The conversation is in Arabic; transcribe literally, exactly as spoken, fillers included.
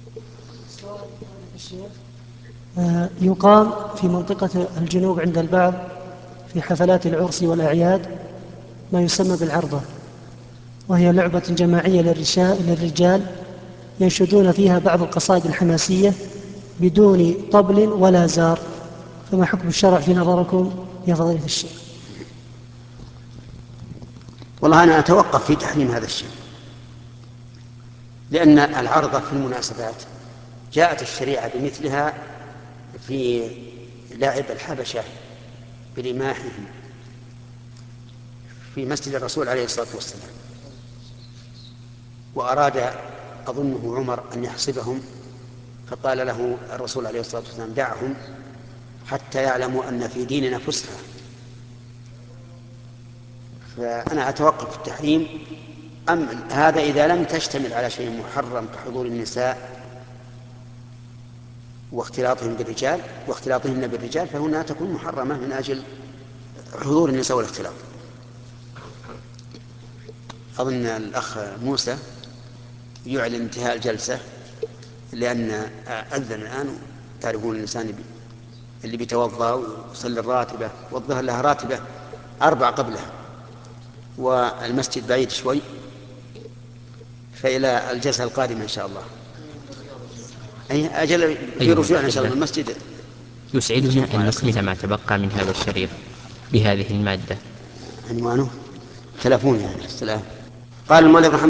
آه، يقام في منطقة الجنوب عند البعض في حفلات العرس والأعياد ما يسمى بالعرضة، وهي لعبة جماعية للرجال ينشدون فيها بعض القصائد الحماسية بدون طبل ولا زار، فما حكم الشرع في نظركم يا فضيلة الشيخ؟ والله أنا أتوقف في تحريم هذا الشيء، لأن العرضة في المناسبات جاءت الشريعة بمثلها في لعب الحبشة برماحهم في مسجد الرسول عليه الصلاة والسلام، وأراد أظنه عمر أن يحصبهم، فقال له الرسول عليه الصلاة والسلام دعهم حتى يعلموا أن في ديننا فسحة. فأنا أتوقف في التحريم. أم هذا إذا لم تشتمل على شيء محرم كحضور النساء واختلاطهم بالرجال واختلاطهن بالرجال، فهنا تكون محرمة من أجل حضور النساء والاختلاط. أظن الأخ موسى يعلن انتهاء الجلسة، لأن أذن الآن. تعرفون الإنسان اللي بيتوضأ ويصلي الراتبة، والظهر لها راتبة أربع قبلها، والمسجد بعيد شوي، فإلى الجلسة القادمة إن شاء الله. أي أجل في رجوع إن شاء الله من المسجد. يسعدنا أن نكمل ما تبقى من هذا الشريط بهذه المادة. عنوانه تلفون يعني السلام. قال المؤلف رحمه